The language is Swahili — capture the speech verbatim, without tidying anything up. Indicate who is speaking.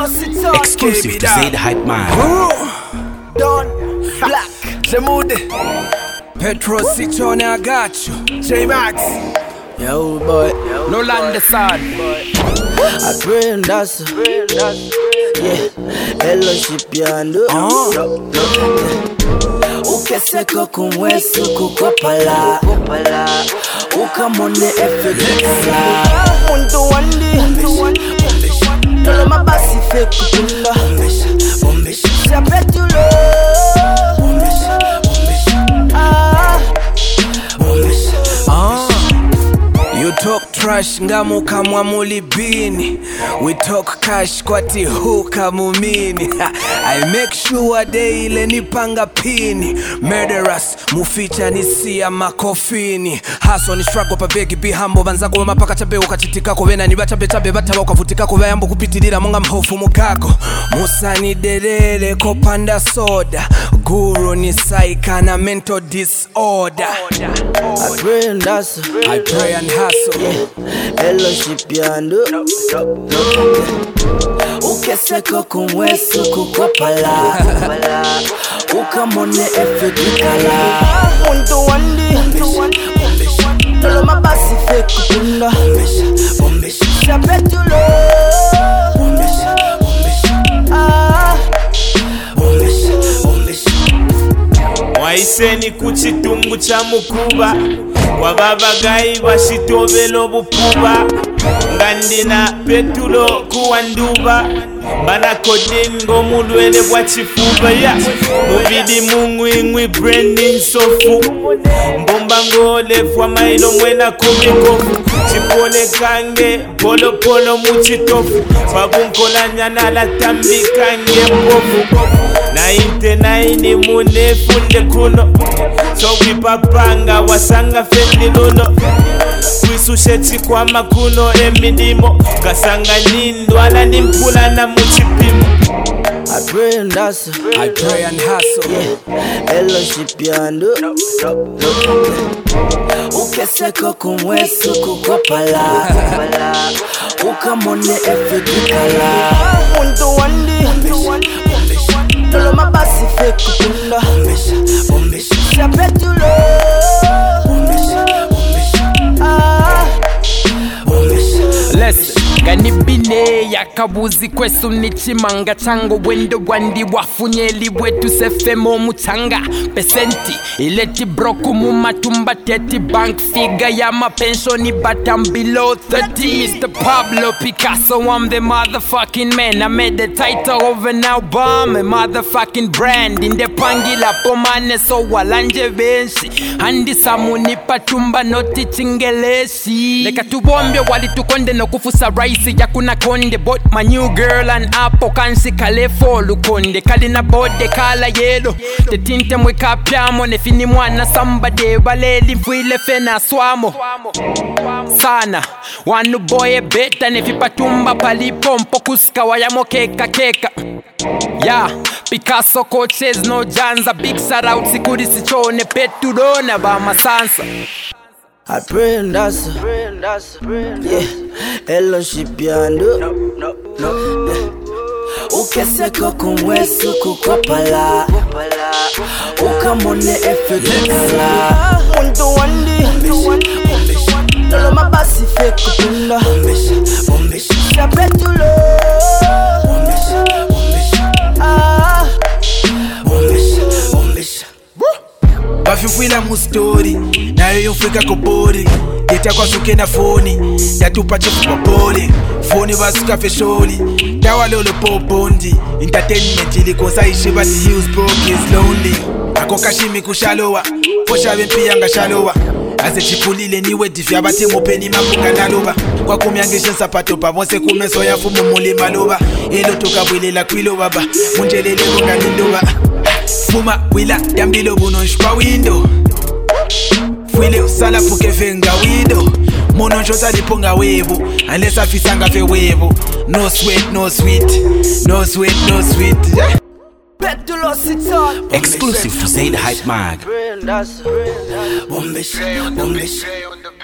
Speaker 1: Exclusive to Zaid Hype Man.
Speaker 2: Don Black Jemude Petro Citrone, I got you. J-Max.
Speaker 3: Yo boy,
Speaker 2: No land the sun.
Speaker 3: I pray and that's yeah, fellowship yando. Ukeseko kumwesu kukopala ukamone efekala Muntu wandi Tolo mabasi fekula Shapetulo
Speaker 2: You talk trash ngamu kamwa mulibini. We talk cash kwati huka mumini. I make sure daily nipanga pini. Murderers muficha nisia makofini. Haso ni struggle pa begi be humble. Banzako wa mapaka chabe ukachitika ko wena ni bachabe chabe bata wakavutika ko bayambo kupitirira munga mhofu mukako. Musa ni derere ko panda soda. Guru ni saika na mental disorder.
Speaker 3: I pray and that's
Speaker 2: I pray and hustle.
Speaker 3: yeah, fellowship yando. Ukeseko kumwesu kukopala ukamone efekala Muntu wandi Tolo mabasi fekula Shapetulo
Speaker 4: Waiseni kuchitungu cha mukuba wababagayi bashitobelo bupuba ngandina petulo kuwanduba bana kodin ngomulwele bwa chifuba ya mubidi mungwingwi branding sofu mbomba ngole fwa mailo mwena komikofu chipole kange polo polo muchitofu babunkola nyana la tambi kange mbofu ninety-nine mune funde kuno so wipapanga wasanga fendi luno kwisushetsi kwa makuno emidimo kasanga nindwala nimpula na muchipimo
Speaker 3: I pray and that's
Speaker 2: I pray and hustle.
Speaker 3: yeah, fellowship yando. Ukeseko kumwesu kukopala ukamone efekala Muntu wandi Tolo mabasi fekula Shapetulo
Speaker 5: Listen, ganibine yakabuzi kwesu nichimanga chango wendo wandi wafunyeli wetu sefemo muchanga pesenti ileti broku mumatumba teti bank figure ya mapensioni but I'm below thirty. Mister Pablo Picasso, I'm the motherfucking man. I made the title of an album, a motherfucking brand in the pangila pomane so walanje benshi handi samuni patumba noti chingeleshi leka tubombe wali tukonde no kufusa raisi yakuna konde but my new girl and apple kansi kale folu konde kalina bode kala yelo te tinte mwe kapyamo ne fini mwana somebody baleli mfile fena swamo sana wanu boye beta ne fipatumba palipompo kuska wayamo keka keka yeah, Picasso coaches no janza big shout out sikuri sichone petudona ba masansa
Speaker 3: I pray and that's yeah, fellowship yando. Ukeseko kumwesu kukopala ukamone efekala Muntu wandi Tolo mabasi fekula Shapetulo
Speaker 2: Bafifwila mu story nayo yofika ko body yeta kwa suke na phone yatupa chifu mapole phone basuka fesholi dawa lolo popondi entertainment ilikosa ishiba the hills broke is lonely akokashimi kushalowa posha bempia ngashalowa ase chipulile niwe difya bate mopeni makunga naloba kwa kumyangisha sapato pa bonse kumeso ya fumu mulima loba elo toka bwilela kwilo baba munjelele kungalindoba Fuma wila yambilo buno shpa window Fwile usala puke venga widow Mono nchota liponga webu Unless afisanga fe webu No sweat, no sweet No sweat, no sweet
Speaker 1: Exclusive to Zaid Hype Mag.
Speaker 3: Bombish, bombish